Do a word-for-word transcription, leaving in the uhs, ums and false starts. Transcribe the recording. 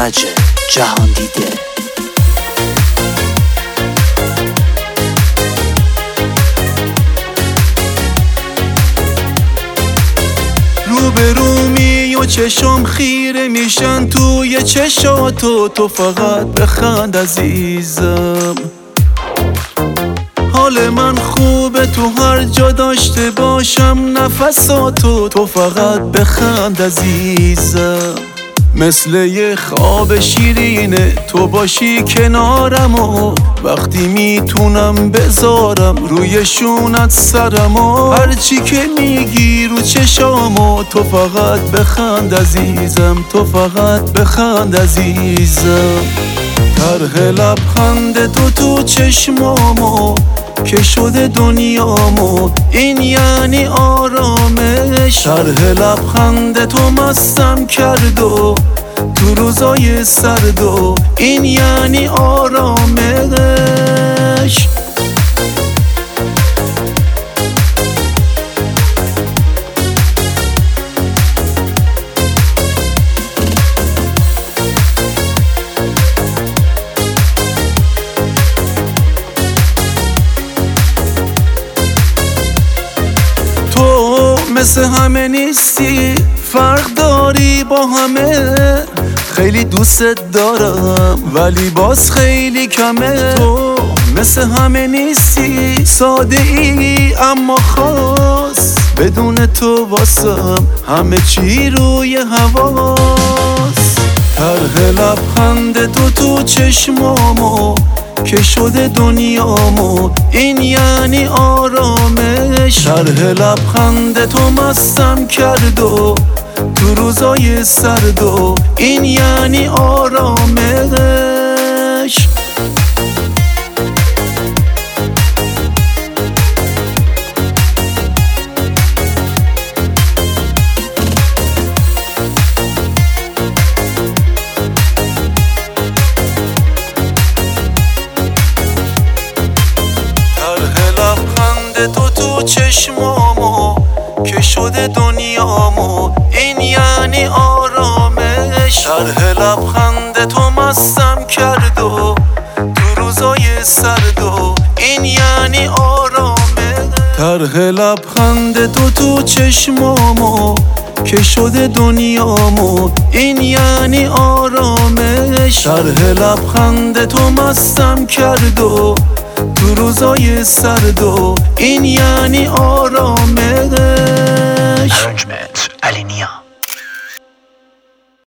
ایرج جهان دیده. روبرو می و چشم خیره میشن توی چشاتو، تو فقط بخند عزیزم. حال من خوبه تو هر جا داشته باشم نفساتو، تو فقط بخند عزیزم. مثل یه خواب شیرینه تو باشی کنارم و وقتی میتونم بذارم روی شونت سرم و هرچی که میگی رو چشامو، تو فقط بخند عزیزم، تو فقط بخند عزیزم. طرح لبخند تو تو چشمامو که شده دنیامو، این یعنی آرامش. طرح لبخند تو مستم کرد و تو روزای سرد و این یعنی آرامش. مثل همه نیستی، فرق داری با همه. خیلی دوستت دارم ولی باز خیلی کمه. تو مثل همه نیستی، ساده ای اما خاص. بدون تو واسم همه چی روی حواس. طرح لبخند تو تو چشمامو که شده دنیامو، این یعنی آرامش. طرح لبخند تو مستم کرد و تو روزای سرد و این یعنی آرامش. تو تو چشمامو که شده دنیامو، این یعنی آرامش. طرح لبخند تو مستم کرد و تو روزای سرد و این یعنی آرامش. طرح لبخند تو تو چشمامو که شده دنیامو، این یعنی آرامش. طرح لبخند تو مستم کرد و تو روزای سرد و این یعنی آرامش.